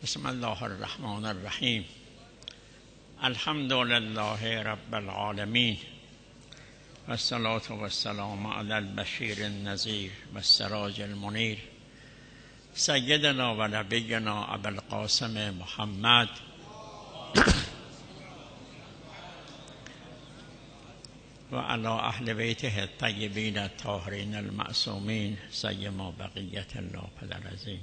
بسم الله الرحمن الرحیم. الحمد لله رب العالمین و الصلاة و السلام علی البشیر النذیر و السراج المنیر سیدنا و نبینا ابوالقاسم محمد و علی اهل بیته الطیبین الطاهرین المعصومین سیما بقیت الله العظیم.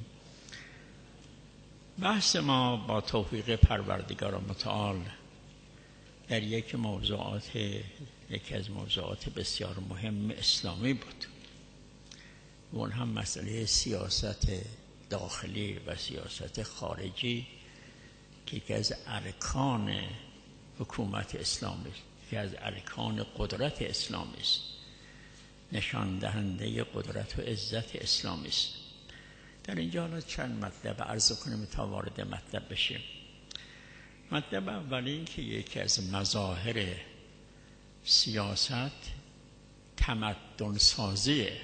بحث ما با توفیق پروردگار متعال در یکی از موضوعات بسیار مهم اسلامی بود و اون هم مسئله سیاست داخلی و سیاست خارجی که یکی از ارکان حکومت اسلامی است، یکی از ارکان قدرت اسلامی است، نشان دهنده قدرت و عزت اسلامی است. در اینجا حالا چند مطلب عرض کنیم تا وارد مطلب بشیم. مطلب اولی این که یکی از مظاهر سیاست تمدن سازیه،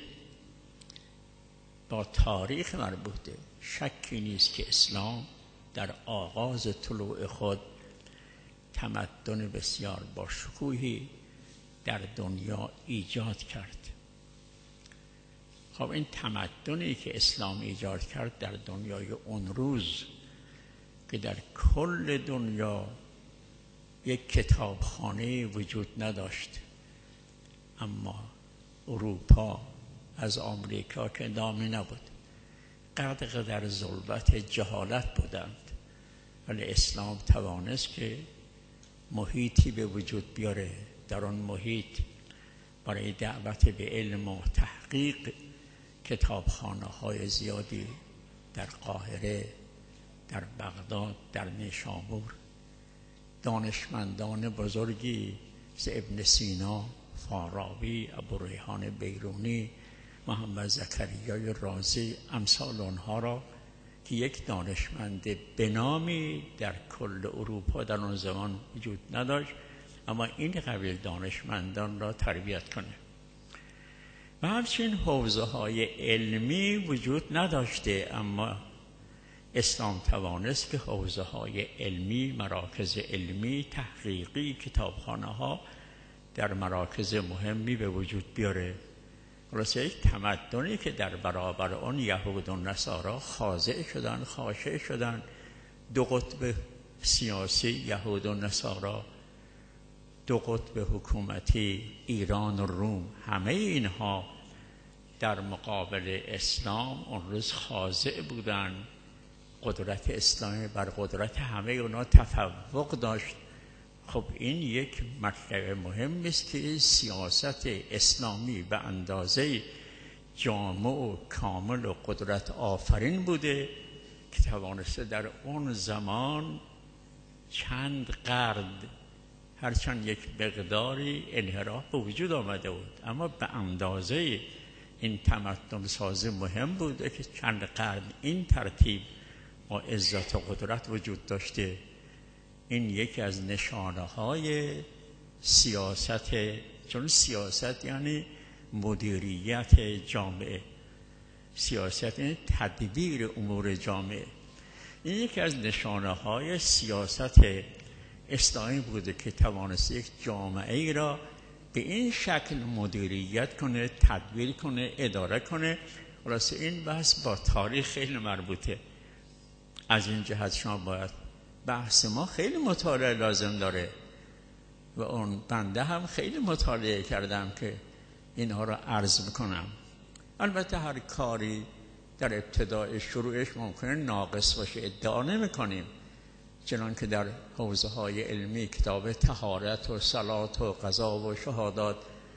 با تاریخ مربوطه. شکی نیست که اسلام در آغاز طلوع خود تمدن بسیار با شکوهی در دنیا ایجاد کرد. خب این تمدنی که اسلام ایجاد کرد در دنیای اون روز که در کل دنیا یک کتابخانه وجود نداشت، اما اروپا از آمریکا که نامی نبود، غرق در ظلمت جهالت بودند، ولی اسلام توانست که محیطی به وجود بیاره. در آن محیط برای دعوت به علم و تحقیق کتابخانه های زیادی در قاهره، در بغداد، در نیشابور، دانشمندان بزرگی مثل ابن سینا، فارابی، ابوریحان بیرونی، محمد زکریای رازی، امثال آنها را که یک دانشمند به نامی در کل اروپا در آن زمان وجود نداشت، اما این قبیل دانشمندان را تربیت کنه. و همچنین حوزه های علمی وجود نداشته، اما اسلام توانست که حوزه های علمی، مراکز علمی، تحقیقی، کتابخانه ها در مراکز مهمی به وجود بیاره. خلاصه یک تمدنی که در برابر آن یهود و نصارا خاضع شدن، خاشع شدن. دو قطب سیاسی، یهود و نصارا، دو قطب حکومتی، ایران و روم، همه اینها در مقابل اسلام اون روز خاضع بودن. قدرت اسلامی بر قدرت همه اونا تفوق داشت. خب این یک مطلب مهم است که سیاست اسلامی به اندازه جامع و کامل و قدرت آفرین بوده که توانسته در اون زمان چند قرن، هرچند یک مقداری انحراف به وجود آمده بود، اما به اندازه این تمدن سازی مهم بوده که چند قرن این ترتیب با عزت و قدرت وجود داشته. این یکی از نشانه های سیاست، چون سیاست یعنی مدیریت جامعه، سیاست یعنی تدبیر امور جامعه. این یکی از نشانه های سیاست اسلامی بوده که توانست یک جامعه ای را به این شکل مدیریت کنه، تدبیر کنه، اداره کنه. خلاصه این بحث با تاریخ خیلی مربوطه. از این جهت شما باید بحث ما خیلی مطالعه لازم داره و اون بنده هم خیلی مطالعه کردم که اینها را عرض میکنم. البته هر کاری در ابتدای شروعش ممکنه ناقص باشه، ادعا نمیکنیم. چنان که در حوزه های علمی کتاب طهارت و صلات و قضا و شهادات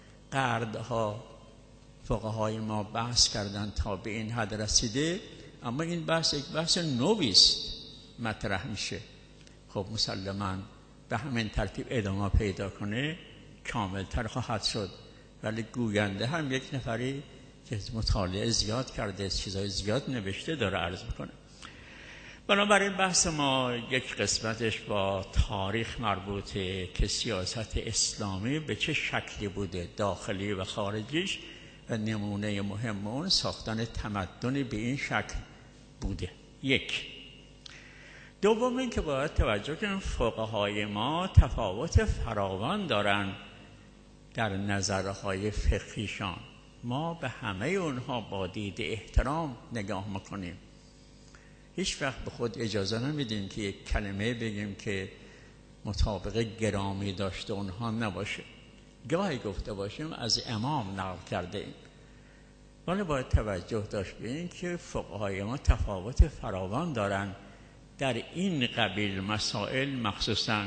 قرنها فقهای ما بحث کردن تا به این حد رسیده، اما این بحث یک بحث نوی است مطرح میشه. خب مسلماً به همین ترتیب ادامه پیدا کنه کاملتر خواهد شد، ولی گوینده هم یک نفری که مطالعه زیاد کرده، چیزای زیاد نوشته داره عرض میکنه. بنابراین بحث ما یک قسمتش با تاریخ مربوطه که سیاست اسلامی به چه شکلی بوده، داخلی و خارجیش، و نمونه مهم اون ساختن تمدن به این شکل بوده. یک. دوم این که باید توجه کنیم فقهای ما تفاوت فراوان دارن در نظرهای فقهیشان. ما به همه اونها با دید احترام نگاه میکنیم. هیچ وقت به خود اجازه نمیدیم که یک کلمه بگیم که مطابق گرامی داشته اونها نباشه. گاهی گفته باشیم از امام نقل کرده ایم، ولی باید توجه داشت به این که فقهای ما تفاوت فراوان دارن در این قبیل مسائل. مخصوصا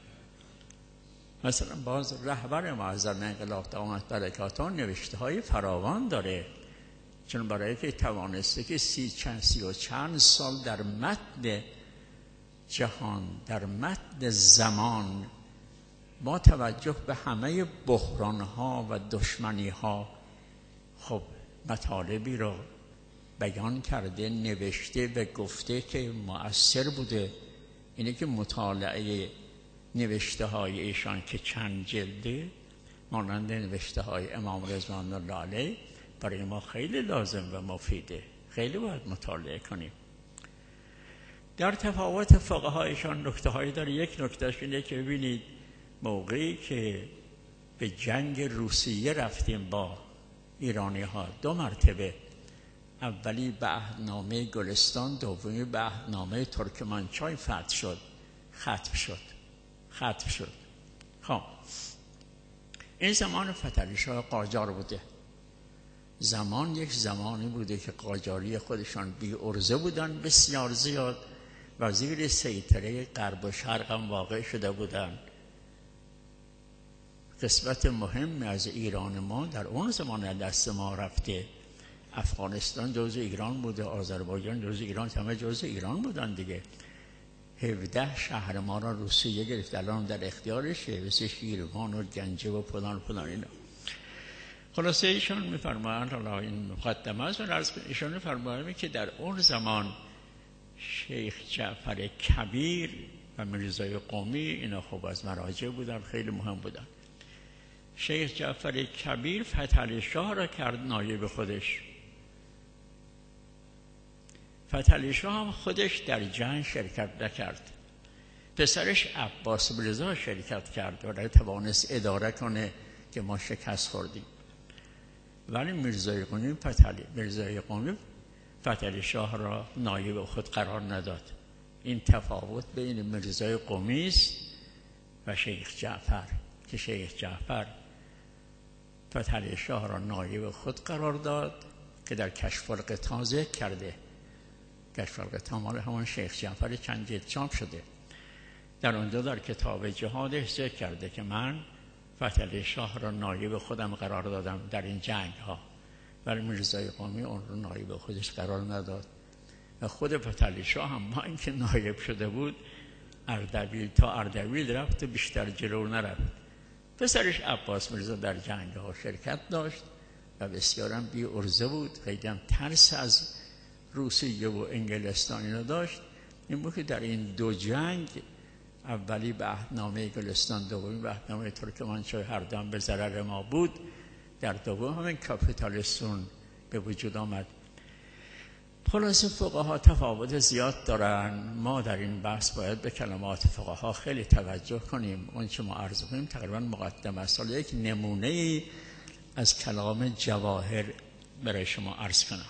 مثلا باز رهبر معظم انقلاب دامت برکاتان نوشته های فراوان داره، چون برای که توانسته که سی و چند سال در متن جهان، در متن زمان، با توجه به همه بحران‌ها و دشمنی‌ها خب مطالبی را بیان کرده، نوشته و گفته که مؤثر بوده. اینه که مطالعه نوشته های ایشان که چند جلده مانند نوشته های امام رضوان الله علیه برای ما خیلی لازم و مفیده، خیلی باید مطالعه کنیم. در تفاوت فقهایشان نکته هایی داره. یک نکتهش اینه که ببینید موقعی که به جنگ روسیه رفتیم با ایرانی ها 2 مرتبه، اولی به عهدنامه گلستان، دومی به عهدنامه ترکمنچای ختم شد. خب این زمان فتحعلی شاه قاجار بوده. زمان یک زمانی بوده که قاجاری خودشان بی عرضه بودن، بسیار زیاد، و زیر سیطره غرب و شرق هم واقع شده بودن. قسمت مهم از ایران ما در اون زمان دست ما رفته. افغانستان جزء ایران بوده، آذربایجان جزء ایران، همه جزء ایران بودن دیگه. 17 شهر ما را روسیه گرفت، الان در اختیارشه، مثل شیروان و گنجه و فلان اینا. خلاصه ایشان میفرمایند، حالا این مقدمه است، ایشان میفرمایند که در اون زمان شیخ جعفر کبیر و میرزای قمی، اینا خوب از مراجع بودن، خیلی مهم بودن. شیخ جعفر کبیر فتحعلی شاه را کرد نایب خودش. فتحعلی شاه هم خودش در جنگ شرکت نکرد. پسرش عباس میرزا شرکت کرد و توانست اداره کنه که ما شکست خوردیم. ولی میرزای قمی فتحعلی شاه را نایب خود قرار نداد. این تفاوت بین میرزای قمی است و شیخ جعفر، که شیخ جعفر فتحعلی شاه را نایب خود قرار داد که در کشف الغطا ذکر کرده. کشف الغطا مال همان شیخ جعفر چند جلد چاپ شده. در اونجا در کتاب جهادش ذکر کرده که من فتحعلی شاه را نایب خودم قرار دادم در این جنگ ها، ولی میرزای قمی اون رو نایب خودش قرار نداد. و خود فتحعلی شاه هم با اینکه نایب شده بود، اردبیل رفت و بیشتر جلو نرفت. پسرش عباس میرزا در جنگ ها شرکت داشت و بسیارم بی عرضه بود، خیلی هم ترس از روسیه و انگلستان اینو داشت. این بود که در این 2 جنگ، اولی به عهدنامه گلستان، دومی به عهدنامه ترکمنچای، هر دو هم به ضرر ما بود. در دوم همین کاپیتالیسم به وجود آمد. خلاصه فقها تفاوت زیاد دارن. ما در این بحث باید به کلمات فقها خیلی توجه کنیم. اون چه ما عرض کنیم تقریبا مقدمه است. یک نمونه از کلام جواهر برای شما عرض کنم.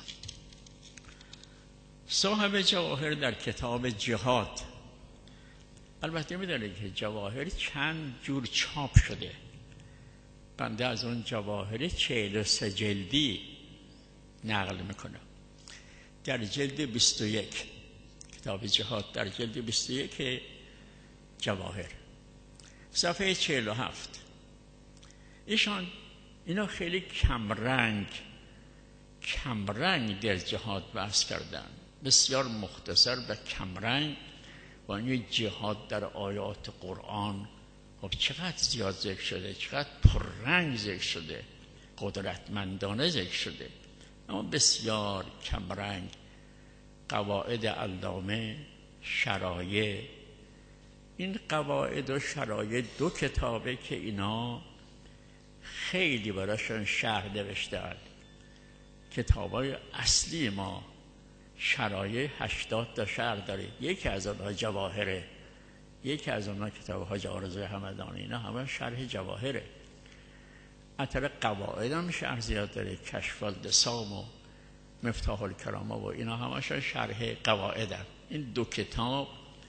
صاحب جواهر در کتاب جهاد، البته می‌دونید که جواهر چند جور چاپ شده. بنده از اون جواهر 43 جلدی نقل میکنم. در جلد 21 کتاب جهاد، در جلد 21 جواهر، صفحه 47، اینا خیلی کمرنگ در جهاد بحث کردن، بسیار مختصر و کمرنگ. و این جهاد در آیات قرآن خب چقدر زیاد ذکر شده، چقدر پررنگ ذکر شده، قدرتمندانه ذکر شده، اما بسیار کمرنگ. قواعد علامه، شرایع، این قواعد و شرایع 2 کتابه که اینا خیلی براشون شرح نوشتن. کتابای اصلی ما شرایع 80 تا شهر داره. یکی از اونها جواهره، یکی از اونها کتاب حاج آرزوی همدانی، اینا همه شرح جواهره. اثر قواعد هم شرح زیاد داره، کشف الدسام و مفتاح الکرامه و اینا همشون شرح قواعدن. این دو کتاب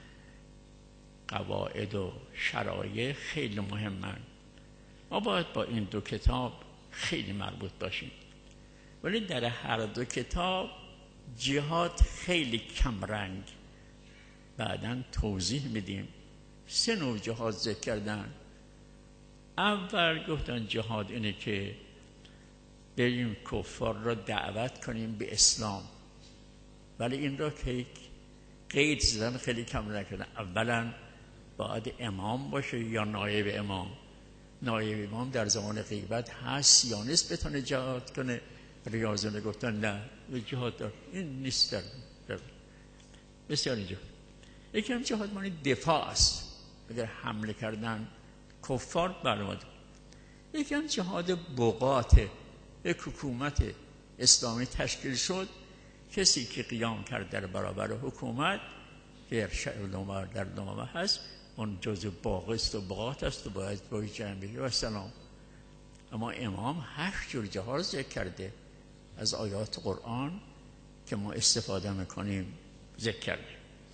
قواعد و شرایع خیلی مهمن. ما باید با این دو کتاب خیلی مربوط باشیم. ولی در هر دو کتاب جهاد خیلی کمرنگ. بعداً توضیح میدیم. 3 نوع جهاد ذکر کردن. اول گفتن جهاد اینه که بریم کفار را دعوت کنیم به اسلام، ولی این را که قید زدن خیلی کم نکردن. اولا باید امام باشه یا نایب امام. نایب امام در زمان غیبت هست یا نیست بتونه جهاد کنه؟ ریاضیان گفتن نه به جهاد دار. این نیست در بسیار اینجا. یکی هم جهاد معنی دفاع است، اگر حمله کردن کفار برآمد. یکی هم جهاد بغاته. یک حکومت اسلامی تشکیل شد، کسی که قیام کرد در برابر حکومت که در نامه هست اون جزء باغست و بغات است و باید با جنبی و سلام. اما امام 8 جور جهاد ذکر کرده از آیات قرآن که ما استفاده میکنیم ذکر کرده.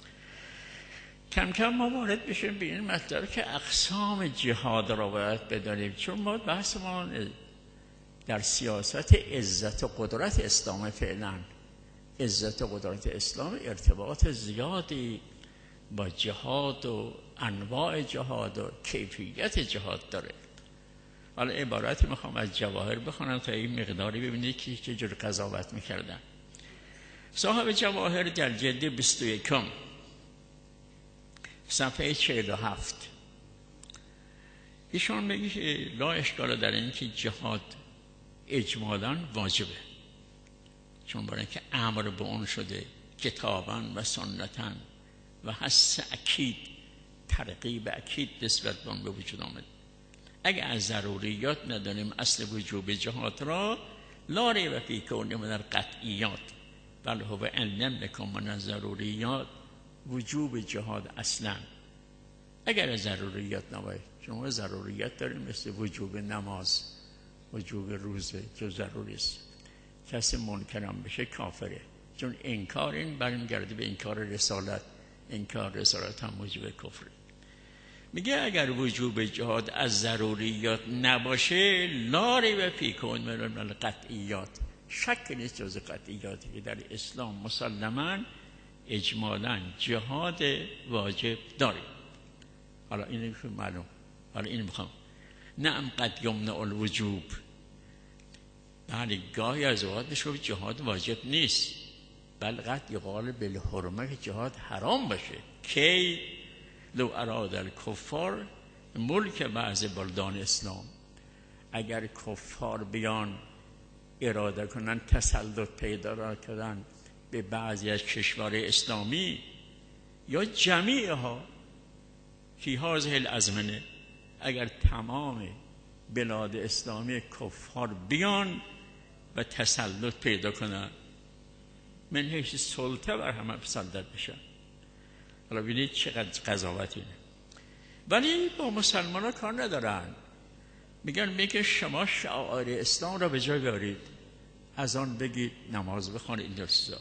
کم کم ما وارد بشیم به این مطلب که اقسام جهاد را باید بدانیم، چون ما بحث ما در سیاست عزت و قدرت اسلام فعلا. عزت و قدرت اسلام ارتباط زیادی با جهاد و انواع جهاد و کیفیت جهاد داره. حالا عبارتی میخوام از جواهر بخونم تا این مقداری ببینید که چجور قضاوت میکردن. صاحب جواهر در جلد 21 صفحه 47 ایشان میگه که لا اشکال در این که جهاد اجمالاً واجبه، چون برای اینکه امر به اون شده کتاباً و سنتاً و حس اکید، ترغیب اکید نسبت به اون به وجود آمد. اگه از ضروریات ندانیم اصل وجوب جهاد را، لا ریب فی کونه من القطعیات بل هو ان لم یکن من الضروریات وجوب جهاد اصلا. اگر از ضروریات نباید، شما ضروریات داریم مثل وجوب نماز، وجوب روزه که ضروری است. کسی منکرم بشه کافره، چون انکار این برمیگرده به انکار رسالت. انکار رسالت هم موجب کفره. میگه اگر وجوب جهاد از ضروریات نباشه، لا ریب فی کون من القطعیات، شک نیست جز قطعیاتی که در اسلام مسلماً اجمالاً جهاد واجب داریم. حالا اینو معلوم. حالا اینو میخوام نعم قد یمنع الوجوب. بله گاهی از اوقات میشه جهاد واجب نیست، بل قد یقال بالحرمه که جهاد حرام باشه. کی لو اراد الکفار ملک بعض بلدان اسلام، اگر کفار بیان اراده کنن تسلط پیدا کنن به بعضی از کشور اسلامی یا جمیعها فی هذه الازمنه، اگر تمام بلاد اسلامی کفار بیان و تسلط پیدا کنن، من حیث سلطه بر همه مسلط بشن. حالا ببینید چقدر قضاوت اینه. ولی با مسلمان ها کار ندارن. میگه شما شعائر اسلام را به جای بیارید، از آن بگید، نماز بخوانید، این درستا.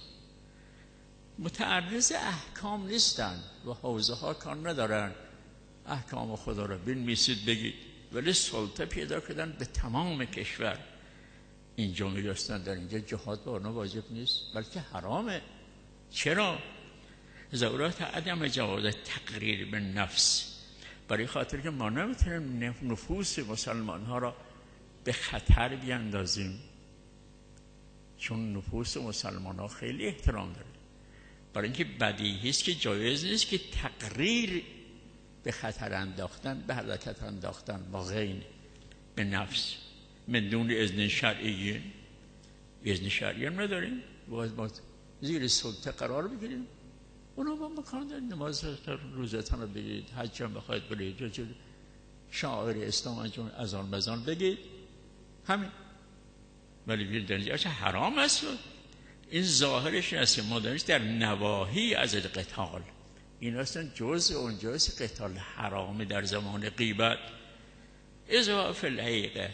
متعرض احکام نیستن و حوزه ها کار ندارن. احکام خدا را بنویسید بگید، ولی سلطه پیدا کردن به تمام کشور. اینجا میگستن در اینجا جهاد با آنها واجب نیست بلکه حرامه. چرا؟ ضرورت عدم جواز تقریر به نفس، برای خاطر که ما نمیتونیم نفوس مسلمان ها را به خطر بیاندازیم، چون نفوس مسلمان ها خیلی احترام داره. برای اینکه بدیهی است که جایز نیست که تقریر به خطر انداختن، به هلاکت انداختن با غین به نفس من دون اذن شرعی. اذن شرعی هم نداریم، باید ما زیر سلطه قرار بگیریم. اونا با مکان داریم، نماز روزتان رو بگید، حج هم بخواید برید، شاعر اسلام انجام اذان بزان بگید، همین. ولی بیل در اینجا حرام است. این ظاهرش هست ما داریم در نواهی از القتال، این اصلا جزء اونجاست قتال حرامه در زمان غیبت. اذا فی الحقیقه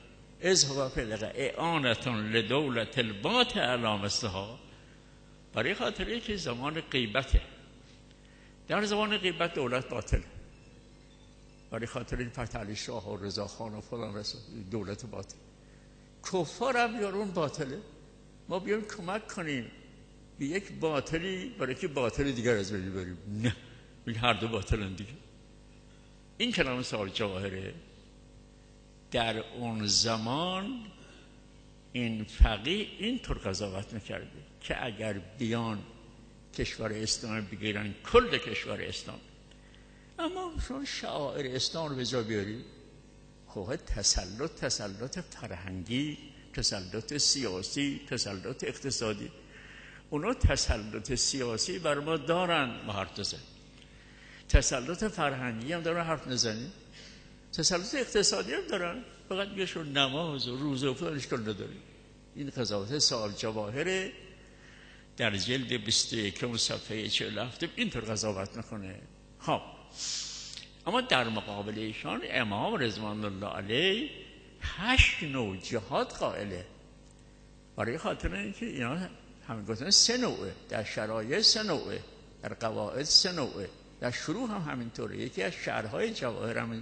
اعانتون لدولت الباط علامستها، برای خاطری که زمان غیبته، در زمان غیبت دولت باطل، برای خاطر این فتح علی شاه و رضا خان و فلان رسول دولت باطل. کفار هم یارون باطله، ما بیایم کمک کنیم به یک باطلی برای که باطل دیگر از بین بریم. نه، هر دو باطلن دیگه. این کلام صاحب جواهره. در اون زمان این فقیه اینطور قضاوت میکرده که اگر بیان کشور اسلام بگیرن، کل کشور اسلام، اما شما شعائر اسلام رو به جا بیاری، خب تسلط فرهنگی، تسلط سیاسی، تسلط اقتصادی. اونا تسلط سیاسی بر ما دارن، ما حرف نزنیم. تسلط فرهنگی هم دارن، حرف نزنیم. تسلط اقتصادی هم دارن، فقط میگهشون نماز و روزه و فلان اشکال نداریم. این قضاوت صاحب جواهر در جلد 21 صفحه 47 اینطور قضاوت میکنه. خب اما در مقابل ایشان امام رضوان الله علیه 8 نوع جهاد قائله، برای خاطر اینکه اینا همین گفتن 3 نوعه، در شرایع 3 نوعه، در قواعد 3 نوعه، در شروع هم همینطوره. یکی از شرحهای جواهر همین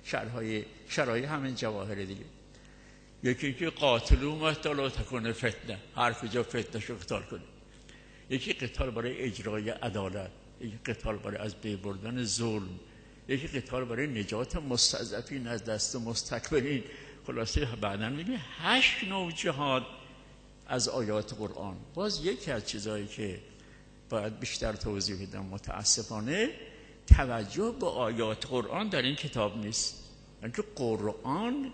شرایع همین جواهر دیگه. یکی که قاتلوا حتی لا تکون فتنه، هر کجا فتنه شو قتال کنه. یکی قتال برای اجرای عدالت، یکی قتال برای از بین بردن ظلم، یکی قتال برای نجات مستضعفین از دست مستکبرین. خلاصه بعداً میگه 8 نوع جهاد از آیات قرآن. باز یکی از چیزایی که باید بیشتر توضیح بدم، متاسفانه توجه به آیات قرآن در این کتاب نیست. اینکه قرآن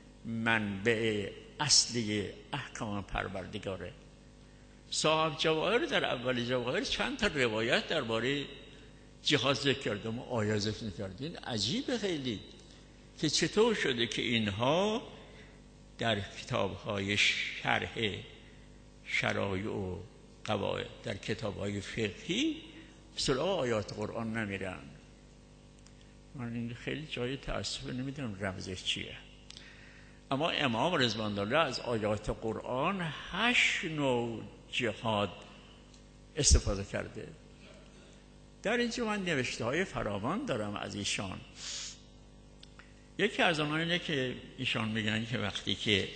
منبع اصلی احکام پروردگاره. صاحب جواهر در اول جواهر چند تا روایت درباره جهاد ذکر کرده، ما آیه ذکر نکردیم. عجیبه خیلی که چطور شده که اینها در کتاب‌های شرح شرایع و قواعد، در کتاب‌های فقهی سراغ آیات قرآن نمیرن. من این خیلی جای تأسف نمیدونم رمزش چیه. اما امام رضوان الله از آیات قرآن 8 نوع جهاد استفاده کرده. در اینجا من نوشته‌های فراوان دارم از ایشان. یکی از آنها اینه که ایشان میگن که وقتی که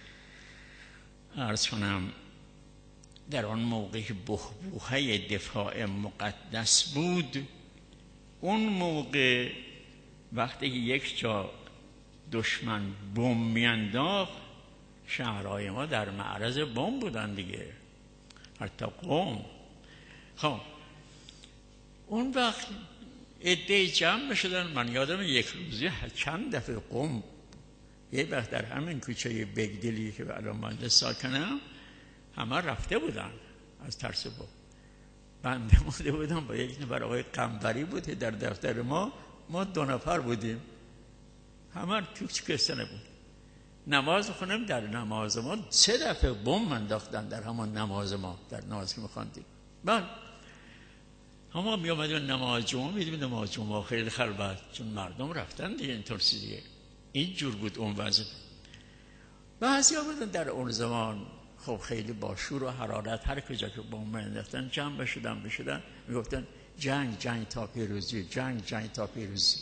عرض کنم در آن موقع که بحبوحه دفاع مقدس بود، اون موقع وقتی که یک جا دشمن بمب میانداخت، شهرهای ما در معرض بمب بودن دیگه، حتی قم. خب اون وقت عده جمع بشدن. من یادم یک روزی چند دفعه قم، یه وقت در همین کوچه بگدلی که الان من ساکنم، همه رفته بودن از ترس بمب. بنده مونده بودم با یک نفر، آقای قنبری بود در دفتر ما 2 نفر بودیم، همه تو کسنه بود. نماز خونم، در نماز ما 3 دفعه بمب انداختن در همان نماز ما، در نماز که می‌خواندیم. بعد اما می اومدیم نماز جمعه، می‌دیدیم نماز جمعه خیلی خلوت، چون مردم رفتن دیگه، اینطور دیگه. این جور بود اون وضع. بعضیا بودن در اون زمان خب خیلی با شور و حرارت، هر کجا که بمب انداختن جمع بشدن میگفتن جنگ تا پیروزی، جنگ تا پیروزی.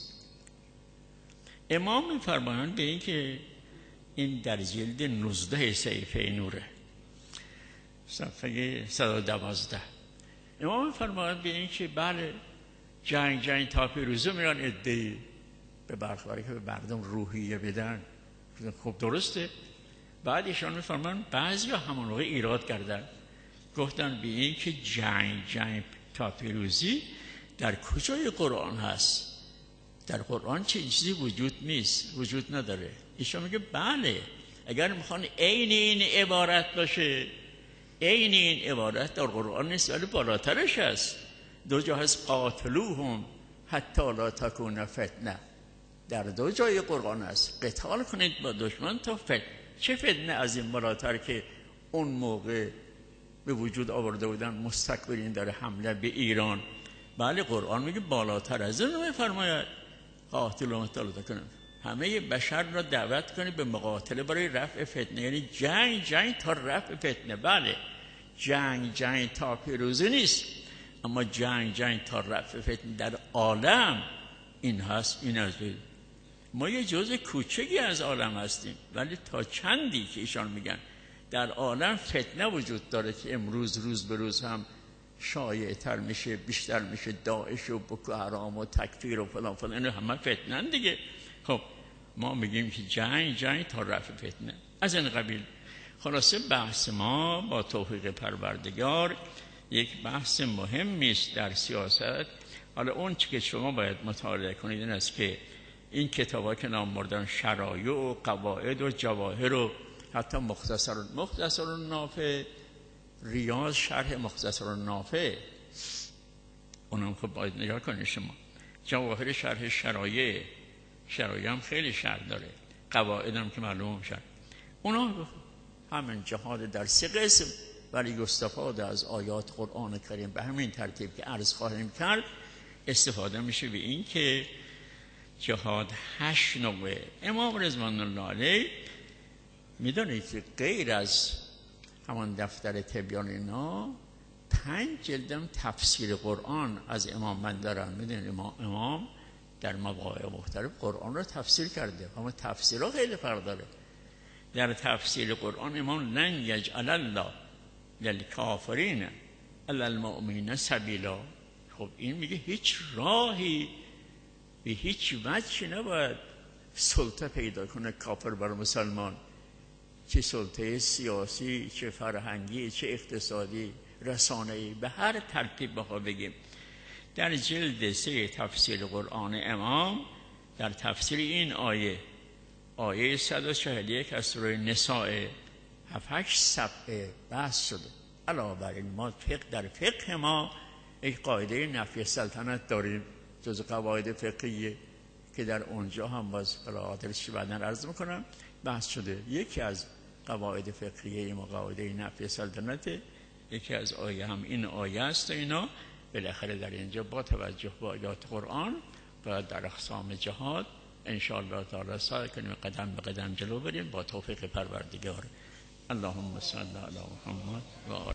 امام می‌فرمایند به این که این در جلد 19 صحیفه نوره، صفحه 112. امام می‌فرمایند به این که بله جنگ تا پیروزی، میرن عده‌ای به برخوری که به مردم روحیه بدن. خب درسته. بعد ایشان می‌فرمایند بعضیا همون موقع ایراد کردن، گفتن به این که جنگ تا پیروزی در کجای قرآن هست؟ در قرآن چه چیزی وجود نیست، وجود نداره. ایشان میگه بله، اگر میخوان عین این عبارت باشه، عین این عبارت در قرآن نیست ولی بالاترش هست. 2 جا هست قاتلوهم حتی لا تکون فتنه، در 2 جای قرآن هست قتال کنید با دشمن تا فتنه. چه فتنه از این بالاتر که اون موقع به وجود آورده بودن مستکبرین در حمله به ایران. بله قرآن میگه بالاتر از این میفرماید قاتلوا کنید، همه بشر را دعوت کنید به مقاتله برای رفع فتنه، یعنی جنگ تا رفع فتنه. بله جنگ تا پیروزی نیست، اما جنگ تا رفع فتنه در عالم این هست. این از ما یه جزء کوچکی از عالم هستیم، ولی تا چندی که ایشان میگن در عالم فتنه وجود داره که امروز روز به روز هم شایع تر میشه، بیشتر میشه، داعش و بoko حرام و تکفیر و فلان اینو همه فتنه دیگه. خب ما میگیم که جنگ تا رفع فتنه از این قبیل. خلاصه بحث ما با توفیق پروردگار یک بحث مهمی است در سیاست. حالا اون چی که شما باید مطالعه کنید این است که این کتابا که نام بردن شرایع و قواعد و جواهر و حتی مختصر النافع، ریاض شرح مختصر النافع، اونم خب باید نگاه کنید شما. جواهر شرح شرایع هم خیلی شرح داره، قواعد هم که معلوم شد. اونا همین جهاد در 3 قسم، ولی استفاده از آیات قرآن کریم به همین ترتیب که عرض خواهیم کرد استفاده میشه به این که جهاد 8 نوعه. امام رضوان الله علیه میدونید که غیر از همان دفتر تبیان اینا 5 جلدم تفسیر قرآن از امام من دارن. میدونید امام در مواقع مختلف قرآن رو تفسیر کرده، اما تفسیرها خیلی فرق داره. در تفسیر قرآن امام لن یجعل الله للکافرین علی المؤمنین سبیلا. خب این میگه هیچ راهی به هیچ وجهی نباید سلطه پیدا کنه کافر بر مسلمان، چه سلطه سیاسی، چه فرهنگی، چه اقتصادی، رسانه‌ای، به هر ترتیب بخواه بگیم. در جلد 3 تفسیر قرآن امام در تفسیر این آیه 141 از سوره نساء 7-8 صفحه بحث شده. علاوه بر این ما در فقه ما یک قاعده نفی سلطنت داریم، جز قواعد فقهیه که در اونجا هم باز برادرش بعداً عرض میکنم بحث شده. یکی از قواعد فقهیه ما قاعده نفی سلطنت، یکی از آیه هم این آیه است. اینا بالاخره در اینجا با توجه به آیات قرآن باید در اقسام جهاد ان شاء الله تعالی سعی کنیم قدم به قدم جلو بریم با توفیق پروردگار. اللهم صل علی محمد و